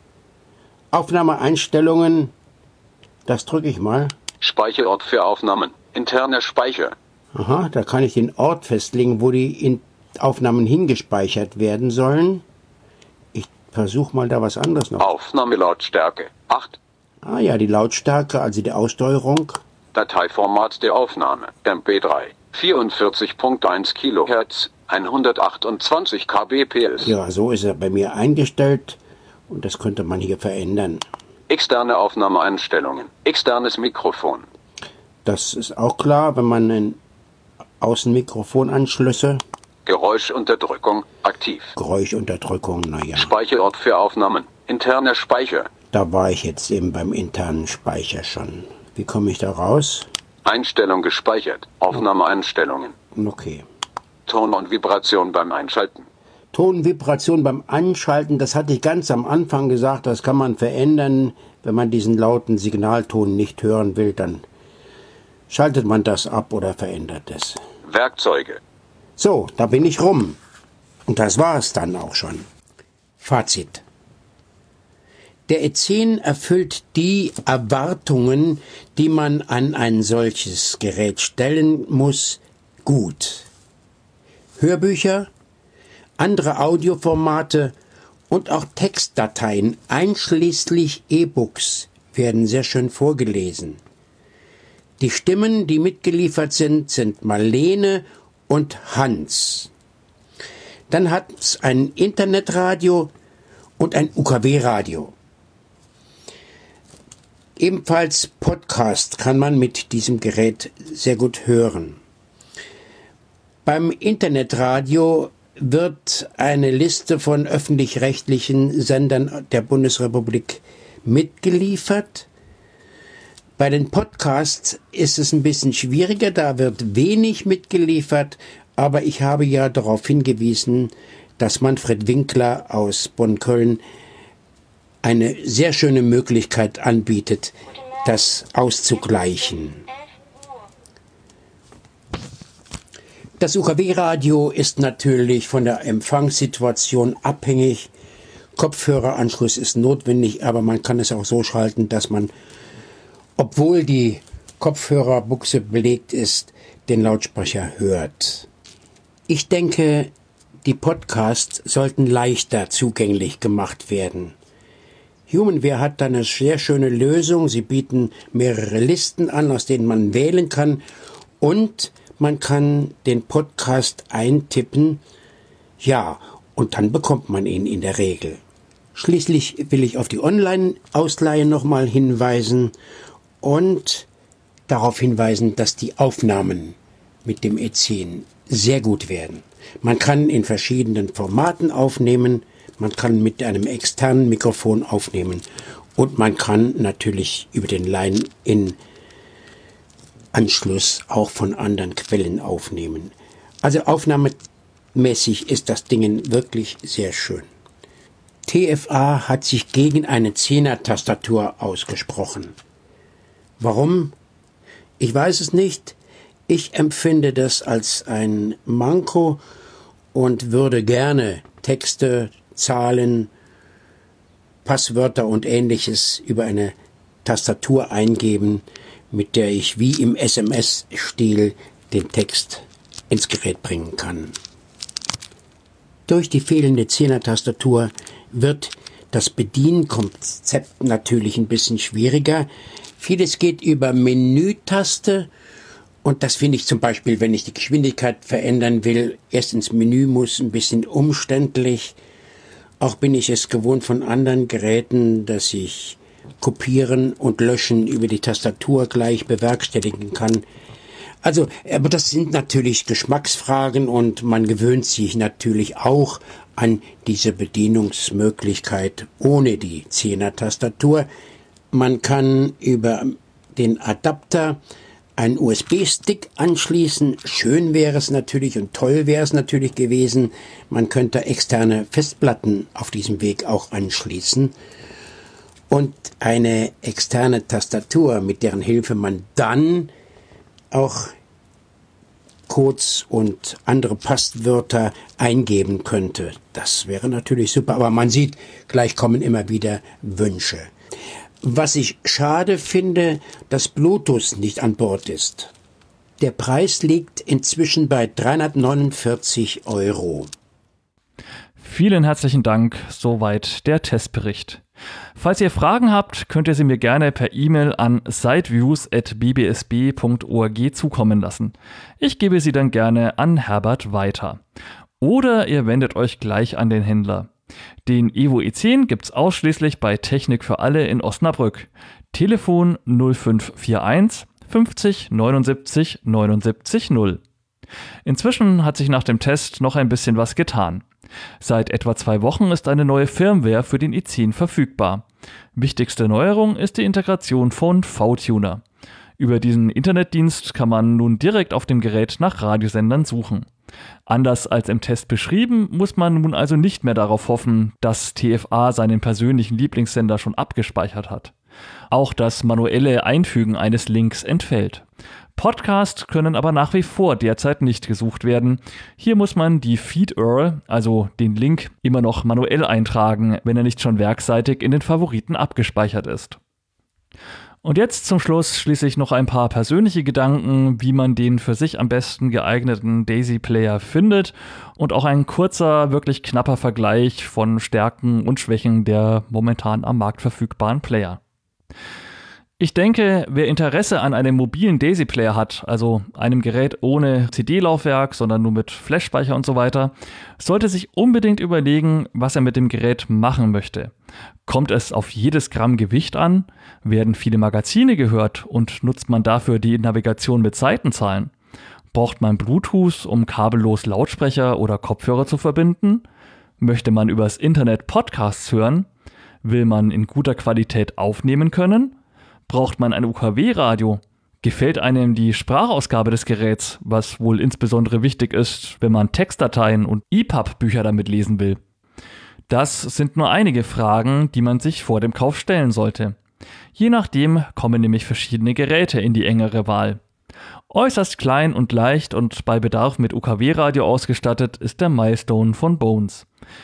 Aufnahmeeinstellungen, das drücke ich mal. Speicherort für Aufnahmen. Interner Speicher. Aha, da kann ich den Ort festlegen, wo die in Aufnahmen hingespeichert werden sollen. Ich versuche mal da was anderes noch. Aufnahmelautstärke. acht. Ah ja, die Lautstärke, also die Aussteuerung. Dateiformat der Aufnahme. M P drei. vierundvierzig Komma eins Kilohertz. hundertachtundzwanzig Kbps. Ja, so ist er bei mir eingestellt. Und das könnte man hier verändern. Externe Aufnahmeeinstellungen. Externes Mikrofon. Das ist auch klar, wenn man ein Außenmikrofonanschlüsse. Geräuschunterdrückung. Aktiv. Geräuschunterdrückung, naja. Speicherort für Aufnahmen. Interner Speicher. Da war ich jetzt eben beim internen Speicher schon. Wie komme ich da raus? Einstellung gespeichert. Aufnahmeeinstellungen. Okay. Ton und Vibration beim Einschalten. Tonvibration beim Anschalten, das hatte ich ganz am Anfang gesagt, das kann man verändern. Wenn man diesen lauten Signalton nicht hören will, dann schaltet man das ab oder verändert es. Werkzeuge. So, da bin ich rum. Und das war es dann auch schon. Fazit. Der E zehn erfüllt die Erwartungen, die man an ein solches Gerät stellen muss, gut. Hörbücher, andere Audioformate und auch Textdateien, einschließlich E-Books, werden sehr schön vorgelesen. Die Stimmen, die mitgeliefert sind, sind Marlene und Hans. Dann hat es ein Internetradio und ein U K W-Radio. Ebenfalls Podcast kann man mit diesem Gerät sehr gut hören. Beim Internetradio wird eine Liste von öffentlich-rechtlichen Sendern der Bundesrepublik mitgeliefert. Bei den Podcasts ist es ein bisschen schwieriger, da wird wenig mitgeliefert, aber ich habe ja darauf hingewiesen, dass Manfred Winkler aus Bonn-Köln eine sehr schöne Möglichkeit anbietet, das auszugleichen. Das U K W-Radio ist natürlich von der Empfangssituation abhängig. Kopfhöreranschluss ist notwendig, aber man kann es auch so schalten, dass man, obwohl die Kopfhörerbuchse belegt ist, den Lautsprecher hört. Ich denke, die Podcasts sollten leichter zugänglich gemacht werden. HumanWare hat da eine sehr schöne Lösung. Sie bieten mehrere Listen an, aus denen man wählen kann, und man kann den Podcast eintippen, ja, und dann bekommt man ihn in der Regel. Schließlich will ich auf die Online-Ausleihe nochmal hinweisen und darauf hinweisen, dass die Aufnahmen mit dem E zehn sehr gut werden. Man kann in verschiedenen Formaten aufnehmen, man kann mit einem externen Mikrofon aufnehmen und man kann natürlich über den Line-In Anschluss auch von anderen Quellen aufnehmen. Also aufnahmemäßig ist das Ding wirklich sehr schön. T F A hat sich gegen eine Zehner-Tastatur ausgesprochen. Warum? Ich weiß es nicht. Ich empfinde das als ein Manko und würde gerne Texte, Zahlen, Passwörter und Ähnliches über eine Tastatur eingeben, mit der ich wie im S M S-Stil den Text ins Gerät bringen kann. Durch die fehlende Zehner-Tastatur wird das Bedienkonzept natürlich ein bisschen schwieriger. Vieles geht über Menütaste und das finde ich zum Beispiel, wenn ich die Geschwindigkeit verändern will, erst ins Menü muss, ein bisschen umständlich. Auch bin ich es gewohnt von anderen Geräten, dass ich Kopieren und Löschen über die Tastatur gleich bewerkstelligen kann. Also, aber das sind natürlich Geschmacksfragen und man gewöhnt sich natürlich auch an diese Bedienungsmöglichkeit ohne die Zehner-Tastatur. Man kann über den Adapter einen U S B-Stick anschließen. Schön wäre es natürlich und toll wäre es natürlich gewesen. Man könnte externe Festplatten auf diesem Weg auch anschließen. Und eine externe Tastatur, mit deren Hilfe man dann auch Codes und andere Passwörter eingeben könnte. Das wäre natürlich super, aber man sieht, gleich kommen immer wieder Wünsche. Was ich schade finde, dass Bluetooth nicht an Bord ist. Der Preis liegt inzwischen bei dreihundertneunundvierzig Euro. Vielen herzlichen Dank, soweit der Testbericht. Falls ihr Fragen habt, könnt ihr sie mir gerne per E-Mail an siteviews at b b s b punkt org zukommen lassen. Ich gebe sie dann gerne an Herbert weiter. Oder ihr wendet euch gleich an den Händler. Den Evo E zehn gibt's ausschließlich bei Technik für alle in Osnabrück. Telefon null fünf vier eins fünfzig neunundsiebzig neunundsiebzig null. Inzwischen hat sich nach dem Test noch ein bisschen was getan. Seit etwa zwei Wochen ist eine neue Firmware für den E zehn verfügbar. Wichtigste Neuerung ist die Integration von V-Tuner. Über diesen Internetdienst kann man nun direkt auf dem Gerät nach Radiosendern suchen. Anders als im Test beschrieben, muss man nun also nicht mehr darauf hoffen, dass T F A seinen persönlichen Lieblingssender schon abgespeichert hat. Auch das manuelle Einfügen eines Links entfällt. Podcasts können aber nach wie vor derzeit nicht gesucht werden. Hier muss man die Feed U R L, also den Link, immer noch manuell eintragen, wenn er nicht schon werkseitig in den Favoriten abgespeichert ist. Und jetzt zum Schluss schließlich noch ein paar persönliche Gedanken, wie man den für sich am besten geeigneten Daisy-Player findet und auch ein kurzer, wirklich knapper Vergleich von Stärken und Schwächen der momentan am Markt verfügbaren Player. Ich denke, wer Interesse an einem mobilen Daisy-Player hat, also einem Gerät ohne C D-Laufwerk, sondern nur mit Flashspeicher und so weiter, sollte sich unbedingt überlegen, was er mit dem Gerät machen möchte. Kommt es auf jedes Gramm Gewicht an? Werden viele Magazine gehört und nutzt man dafür die Navigation mit Seitenzahlen? Braucht man Bluetooth, um kabellos Lautsprecher oder Kopfhörer zu verbinden? Möchte man übers Internet Podcasts hören? Will man in guter Qualität aufnehmen können? Braucht man ein U K W-Radio? Gefällt einem die Sprachausgabe des Geräts, was wohl insbesondere wichtig ist, wenn man Textdateien und E P U B-Bücher damit lesen will? Das sind nur einige Fragen, die man sich vor dem Kauf stellen sollte. Je nachdem kommen nämlich verschiedene Geräte in die engere Wahl. Äußerst klein und leicht und bei Bedarf mit U K W-Radio ausgestattet ist der Milestone von Bones.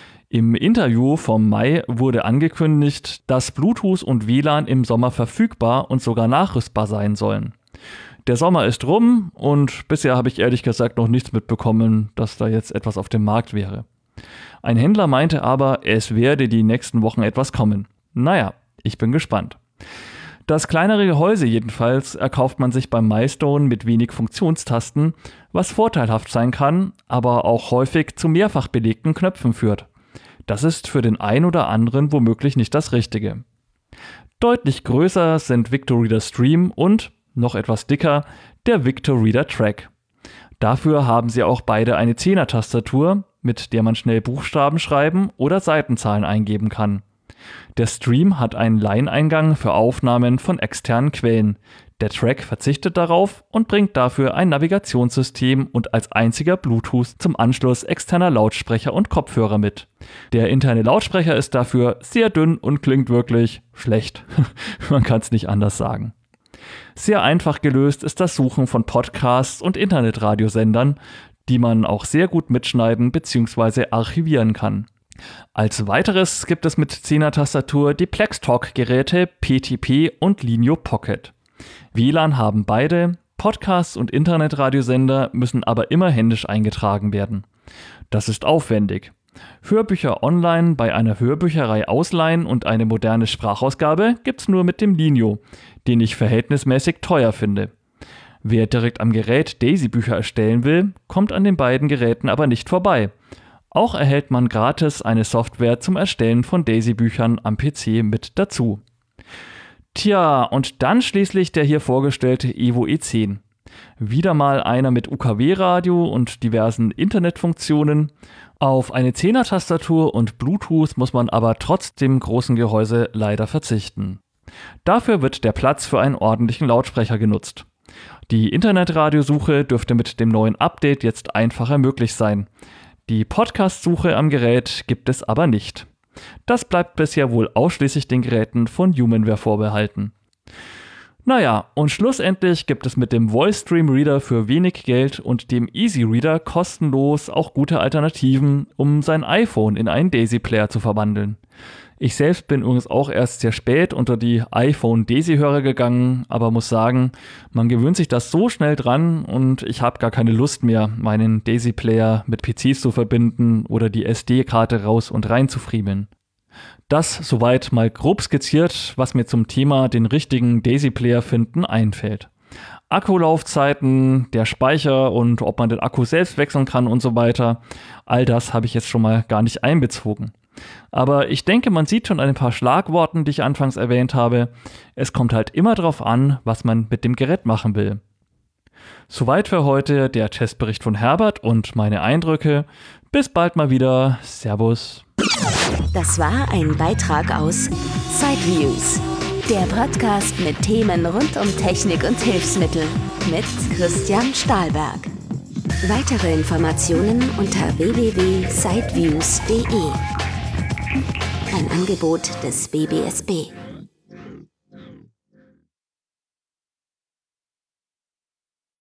Im Interview vom Mai wurde angekündigt, dass Bluetooth und W L A N im Sommer verfügbar und sogar nachrüstbar sein sollen. Der Sommer ist rum und bisher habe ich ehrlich gesagt noch nichts mitbekommen, dass da jetzt etwas auf dem Markt wäre. Ein Händler meinte aber, es werde die nächsten Wochen etwas kommen. Naja, ich bin gespannt. Das kleinere Gehäuse jedenfalls erkauft man sich beim Milestone mit wenig Funktionstasten, was vorteilhaft sein kann, aber auch häufig zu mehrfach belegten Knöpfen führt. Das ist für den einen oder anderen womöglich nicht das Richtige. Deutlich größer sind VictoReader Stream und, noch etwas dicker, der VictoReader Track. Dafür haben sie auch beide eine Zehner-Tastatur, mit der man schnell Buchstaben schreiben oder Seitenzahlen eingeben kann. Der Stream hat einen Line-Eingang für Aufnahmen von externen Quellen. Der Track verzichtet darauf und bringt dafür ein Navigationssystem und als einziger Bluetooth zum Anschluss externer Lautsprecher und Kopfhörer mit. Der interne Lautsprecher ist dafür sehr dünn und klingt wirklich schlecht. Man kann es nicht anders sagen. Sehr einfach gelöst ist das Suchen von Podcasts und Internetradiosendern, die man auch sehr gut mitschneiden bzw. archivieren kann. Als weiteres gibt es mit Zehner-Tastatur die Plextalk-Geräte P T P und Linio Pocket. W L A N haben beide, Podcasts und Internetradiosender müssen aber immer händisch eingetragen werden. Das ist aufwendig. Hörbücher online bei einer Hörbücherei ausleihen und eine moderne Sprachausgabe gibt's nur mit dem Linio, den ich verhältnismäßig teuer finde. Wer direkt am Gerät Daisy-Bücher erstellen will, kommt an den beiden Geräten aber nicht vorbei. Auch erhält man gratis eine Software zum Erstellen von Daisy-Büchern am P C mit dazu. Tja, und dann schließlich der hier vorgestellte Evo E zehn. Wieder mal einer mit U K W-Radio und diversen Internetfunktionen. Auf eine Zehner-Tastatur und Bluetooth muss man aber trotz dem großen Gehäuse leider verzichten. Dafür wird der Platz für einen ordentlichen Lautsprecher genutzt. Die Internetradiosuche dürfte mit dem neuen Update jetzt einfacher möglich sein. Die Podcast-Suche am Gerät gibt es aber nicht. Das bleibt bisher wohl ausschließlich den Geräten von Humanware vorbehalten. Naja, und schlussendlich gibt es mit dem VoiceStream Reader für wenig Geld und dem Easy Reader kostenlos auch gute Alternativen, um sein iPhone in einen Daisy Player zu verwandeln. Ich selbst bin übrigens auch erst sehr spät unter die iPhone-Daisy-Hörer gegangen, aber muss sagen, man gewöhnt sich das so schnell dran und ich habe gar keine Lust mehr, meinen Daisy-Player mit P Cs zu verbinden oder die S D-Karte raus und rein zu friemeln. Das soweit mal grob skizziert, was mir zum Thema den richtigen Daisy-Player finden einfällt. Akkulaufzeiten, der Speicher und ob man den Akku selbst wechseln kann und so weiter, all das habe ich jetzt schon mal gar nicht einbezogen. Aber ich denke, man sieht schon an ein paar Schlagworten, die ich anfangs erwähnt habe. Es kommt halt immer darauf an, was man mit dem Gerät machen will. Soweit für heute der Testbericht von Herbert und meine Eindrücke. Bis bald mal wieder. Servus. Das war ein Beitrag aus Sideviews, der Podcast mit Themen rund um Technik und Hilfsmittel mit Christian Stahlberg. Weitere Informationen unter w w w punkt sideviews punkt d e. Ein Angebot des B B S B.